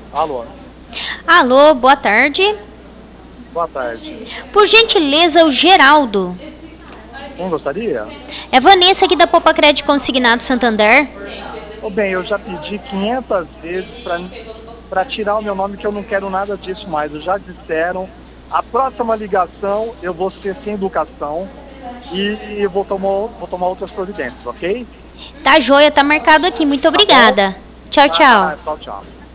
Alô, Alô, boa tarde. boa tarde. Por gentileza, o Geraldo. Quem gostaria? É Vanessa aqui da Popa Crédito Consignado Santander. Ô, bem, eu já pedi 500 vezes para tirar o meu nome, que eu não quero nada disso mais. Já disseram. A próxima ligação eu vou ser sem educação e vou tomar outras providências, ok? Tá joia, tá marcado aqui. Muito Tá bom? obrigada. Tchau, tchau. Tá, tchau, tchau.